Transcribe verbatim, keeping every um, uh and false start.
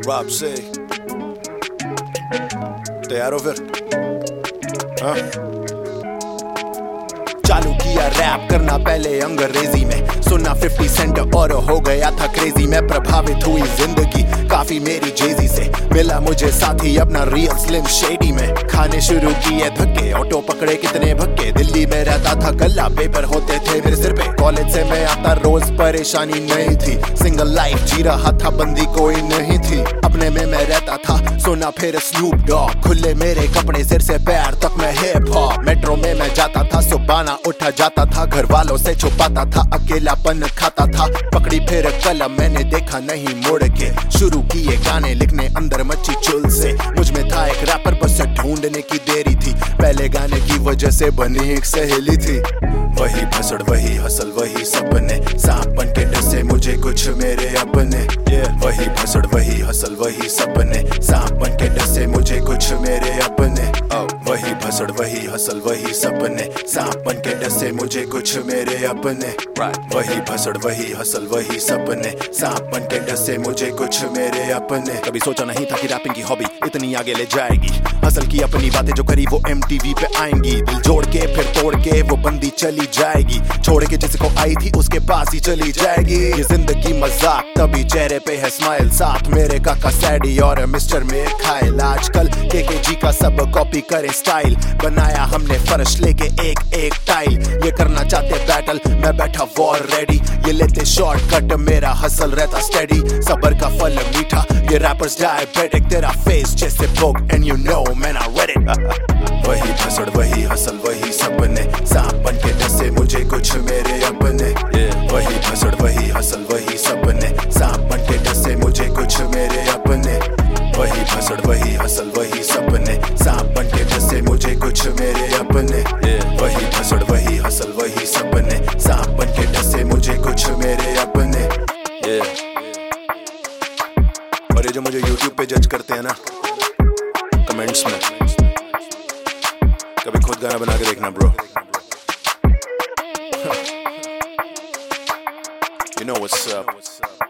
Rap से तैयार हो फिर? हाँ? चालू किया रैप करना पहले अंग्रेजी में, सुना फिफ्टी सेंट और हो गया था क्रेजी। मैं प्रभावित हुई जिंदगी काफी मेरी जेजी से, मिला मुझे साथी अपना रियल स्लिम शेडी में। खाने शुरू किए धक्के, ऑटो पकड़े कितने भक्के, दिल्ली में रहता था गल्ला, पेपर होते थे मेरे सिर पे। कॉलेज से मैं आता रोज परेशानी नहीं थी, सिंगल लाइफ जी रहा था, बंदी कोई नहीं थी। अपने में मैं रहता था, सुना फिर स्नूप डॉग, खुले मेरे कपड़े सिर से पैर तक मैं हिप हॉप। मेट्रो में मैं जाता था, सुबाना उठा जाता था, घर वालों से छुपाता था, अकेलापन खाता था। पकड़ी फिर कलम मैंने देखा नहीं मुड़ के, शुरू किए गाने लिखने अंदर मच्ची चुल से। मुझ में था एक रैपर, बस ढूंढने की देरी थी, पहले गाने की वजह से बनी एक सहेली थी। वही भसड़ वही हसल वही सपने, सांप बन के डसे मुझे कुछ मेरे अपने। वही भसड़ वही हसल वही सपने, सांप बन के डसे मुझे कुछ मेरे अपने। वही भसड़ वही हसल वही सपने, सांप बन के डसे मुझे कुछ मेरे अपने। वही भसड़ वही हसल वही सपने, सांप बन के डसे मुझे कुछ मेरे अपने। कभी सोचा नहीं था कि रैपिंग की हॉबी इतनी आगे ले जाएगी, हसल की अपनी बातें जो करी वो एम टी वी पे आएंगी। दिल जोड़ के फिर तोड़ के वो बंदी चली जाएगी, छोड़ के जिसको आई थी उसके पास ही चली जाएगी। ये जिंदगी मजाक तभी चेहरे पे है स्माइल, साथ मेरे काका सैडी और मिस्टर में खाइल। आजकल के के जी का सब कॉपी करे स्टाइल, बनाया हमने फर्श लेके एक एक टाइल। ये करना चाहते बैटल, मैं बैठा वॉर रेडी, ये लेते शॉर्टकट, मेरा हसल रहता स्टेडी। सबर का फल मीठा, ये रैपर्स डायबिटिक, तेरा फेस जैसे book and you know man I read it. वही भसड़ वही हसल वही सपने, सांप बन के डसे मुझे कुछ मेरे अपने। वही भसड़ वही हसल वही सपने, सांप बन के डसे मुझे कुछ मेरे अपने। वही भसड़ वही हसल वही सपने, सांप बन के डसे मुझे कुछ मेरे अपने। वही भसड़ वही हसल वही सपने, सांप बन के डसे मुझे कुछ मेरे अपने। और ये जो मुझे YouTube पे जज करते हैं ना कमेंट्स में, कभी खुद गाना बना के देखना bro. You know what's up.